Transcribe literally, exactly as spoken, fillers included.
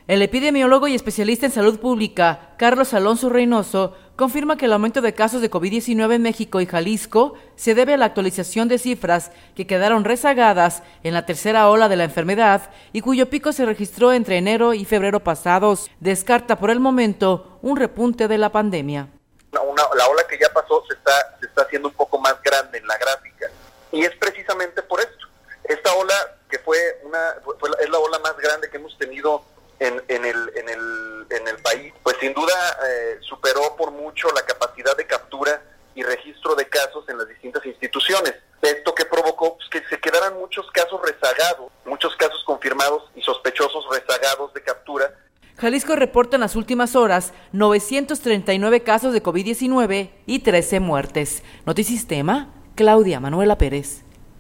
El epidemiólogo y especialista en salud pública, Carlos Alonso Reynoso, confirma que el aumento de casos de COVID diecinueve en México y Jalisco se debe a la actualización de cifras que quedaron rezagadas en la tercera ola de la enfermedad y cuyo pico se registró entre enero y febrero pasados. Descarta por el momento un repunte de la pandemia. Una, la ola que ya pasó se está, se está haciendo un poco más grande en la gráfica y es precisamente por esto. Esta ola que fue una fue la, es la ola más grande que hemos tenido En, en, el, en, el, en el país, pues sin duda eh, superó por mucho la capacidad de captura y registro de casos en las distintas instituciones. Esto que provocó pues, que se quedaran muchos casos rezagados, muchos casos confirmados y sospechosos rezagados de captura. Jalisco reporta en las últimas horas novecientos treinta y nueve casos de COVID diecinueve y trece muertes. Notisistema, Claudia Manuela Pérez.